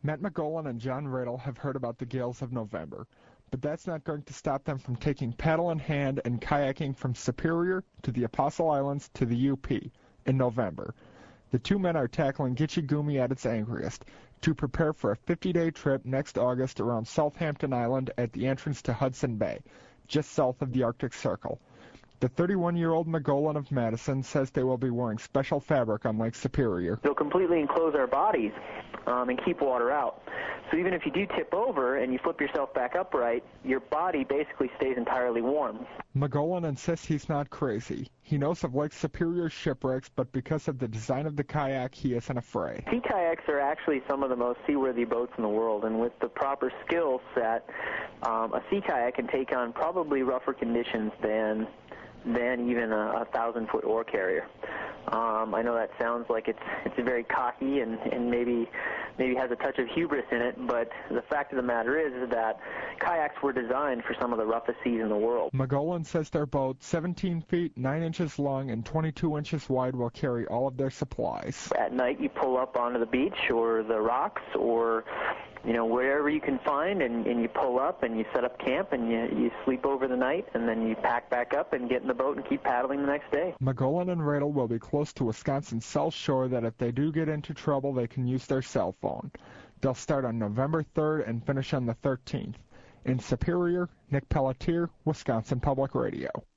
Matt McGolan and John Radel have heard about the gales of November, but that's not going to stop them from taking paddle in hand and kayaking from Superior to the Apostle Islands to the UP in November. The two men are tackling Gitche Gumee at its angriest to prepare for a 50-day trip next August around Southampton Island at the entrance to Hudson Bay, just south of the Arctic Circle. The 31-year-old McGolan of Madison says they will be wearing special fabric on Lake Superior. They'll completely enclose our bodies and keep water out. So even if you do tip over and you flip yourself back upright, your body basically stays entirely warm. McGolan insists he's not crazy. He knows of Lake Superior's shipwrecks, but because of the design of the kayak, he isn't afraid. Sea kayaks are actually some of the most seaworthy boats in the world, and with the proper skill set, a sea kayak can take on probably rougher conditions than even a 1,000-foot oar carrier. I know that sounds like it's very cocky and maybe has a touch of hubris in it, but the fact of the matter is that kayaks were designed for some of the roughest seas in the world. McGolan says their boat, 17 feet, 9 inches long, and 22 inches wide, will carry all of their supplies. At night, you pull up onto the beach or the rocks or wherever you can find, and you pull up and you set up camp and you sleep over the night, and then you pack back up and get in the boat and keep paddling the next day. McGolan and Radel will be close to Wisconsin's South Shore that if they do get into trouble, they can use their cell phone. They'll start on November 3rd and finish on the 13th. In Superior, Nick Pelletier, Wisconsin Public Radio.